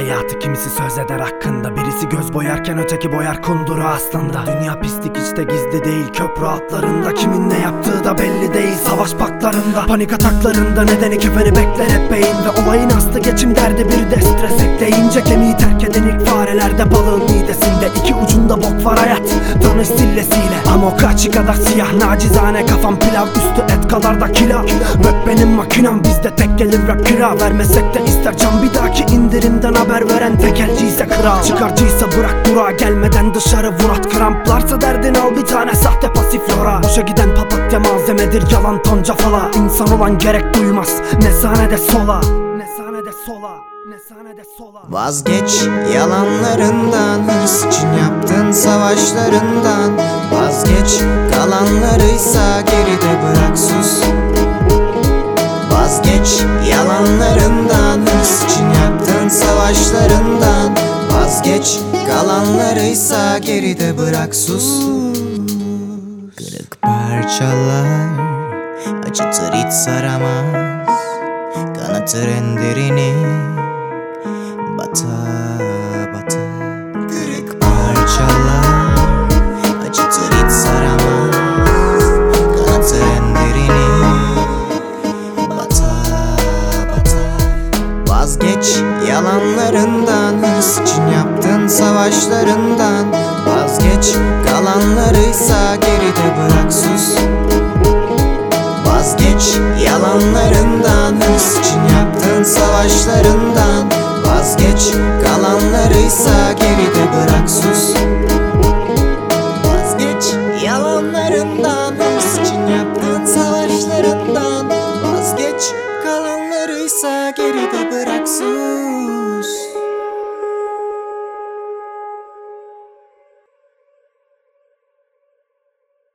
hayatı kimisi söz eder hakkında. Birisi göz boyarken öteki boyar kunduru aslında. Dünya pislik hiç de gizli değil, köprü altlarında. Kimin ne yaptığı da belli değil, savaş paklarında. Panik ataklarında nedeni kefeni bekler hep beyinde. Olayın aslı geçim derdi, bir de stres ekleyince. Kemiği terk eden ilk farelerde balığın midesinde. İki ucunda bok var hayat, tanış sillesiyle. Ama o kaçı kadar siyah, nacizane kafam pilav, üstü et kadar da kila. Rap benim makinem, bizde tek gelir rap kira. Vermesek de ister can, bir dahaki indirimden haber veren tekelciyse kral. Çıkarcıysa bırak durağa, gelmeden dışarı vurat. Kramplarsa derdin al bir tane sahte pasif lora. Boşa giden papatya malzemedir, yalan tonca fala. İnsan olan gerek duymaz, ne sahnede sola, ne sahnede sola, ne sahnede sola. Vazgeç yalanlarından, hırs için yaptığın savaşlarından. Vazgeç kalanlarıysa geride bırak, sus. Vazgeç yalanlarından, hırs için yaptığın savaşlarından. Vazgeç kalanlarıysa geride bırak, sus. Kırık parçalar acıtır hiç saramaz, kanatır en derini bata bata. Kırık parçalar acıtır hiç saramaz, kanatır en derini bata bata. Vazgeç yalanlarından, hırs için yaptığın savaşlarından. Vazgeç kalanlarıysa geride bırak, sus. Vazgeç yalanlarından, hırs için yaptığın savaşlarından. Vazgeç kalanlarıysa geride bırak, sus. Vazgeç yalanlarından, hırs için yaptığın savaşlarından. Vazgeç kalanlarıysa geride bırak, sus.